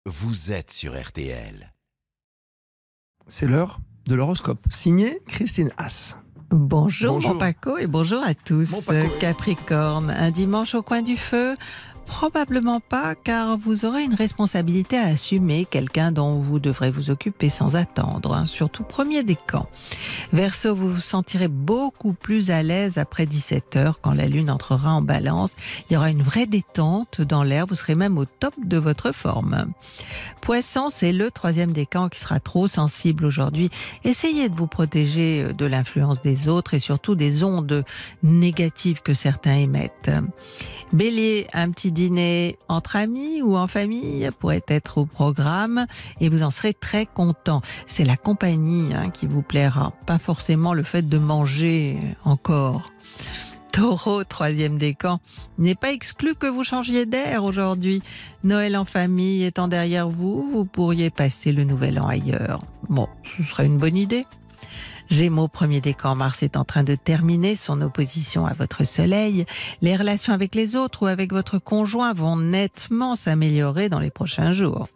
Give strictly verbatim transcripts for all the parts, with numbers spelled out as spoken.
vous êtes sur R T L. C'est l'heure de l'horoscope, signé Christine Haas. Bonjour, Bonjour. mon Paco et bonjour à tous. Mon Paco. Capricorne, un dimanche au coin du feu? Probablement pas, car vous aurez une responsabilité à assumer, quelqu'un dont vous devrez vous occuper sans attendre, hein, surtout premier décan. Verseau, vous vous sentirez beaucoup plus à l'aise après dix-sept heures, quand la lune entrera en balance. Il y aura une vraie détente dans l'air, vous serez même au top de votre forme. Poisson, c'est le troisième décan qui sera trop sensible aujourd'hui. Essayez de vous protéger de l'influence des autres et surtout des ondes négatives que certains émettent. Bélier, un petit dîner entre amis ou en famille pourrait être au programme et vous en serez très content. C'est la compagnie hein, qui vous plaira, pas forcément le fait de manger encore. Taureau, troisième décan, il n'est pas exclu que vous changiez d'air aujourd'hui. Noël en famille étant derrière vous, vous pourriez passer le nouvel an ailleurs. Bon, ce serait une bonne idée. Gémeaux, premier décan, Mars est en train de terminer son opposition à votre soleil. Les relations avec les autres ou avec votre conjoint vont nettement s'améliorer dans les prochains jours.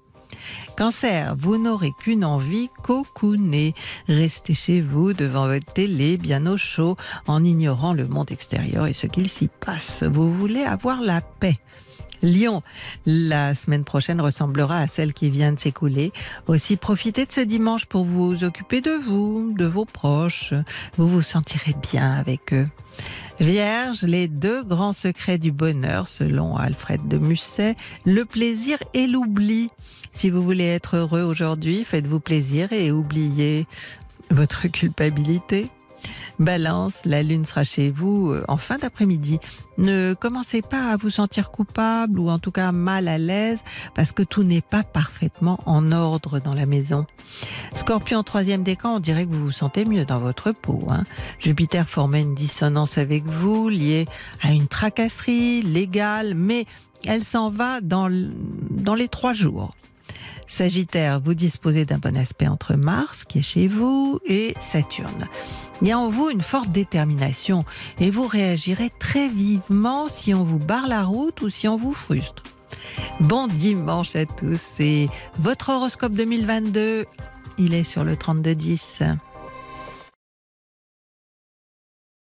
Cancer, vous n'aurez qu'une envie, cocooner. Restez chez vous devant votre télé, bien au chaud, en ignorant le monde extérieur et ce qu'il s'y passe. Vous voulez avoir la paix. Lion, la semaine prochaine ressemblera à celle qui vient de s'écouler. Aussi, profitez de ce dimanche pour vous occuper de vous, de vos proches. Vous vous sentirez bien avec eux. Vierge, les deux grands secrets du bonheur, selon Alfred de Musset, le plaisir et l'oubli. Si vous voulez être heureux aujourd'hui, faites-vous plaisir et oubliez votre culpabilité. Balance, la lune sera chez vous en fin d'après-midi. Ne commencez pas à vous sentir coupable ou en tout cas mal à l'aise parce que tout n'est pas parfaitement en ordre dans la maison. Scorpion, troisième décan, on dirait que vous vous sentez mieux dans votre peau. Hein. Jupiter formait une dissonance avec vous liée à une tracasserie légale, mais elle s'en va dans, dans les trois jours. Sagittaire, vous disposez d'un bon aspect entre Mars, qui est chez vous, et Saturne. Il y a en vous une forte détermination et vous réagirez très vivement si on vous barre la route ou si on vous frustre. Bon dimanche à tous et votre horoscope deux mille vingt-deux, il est sur le trente-deux dix.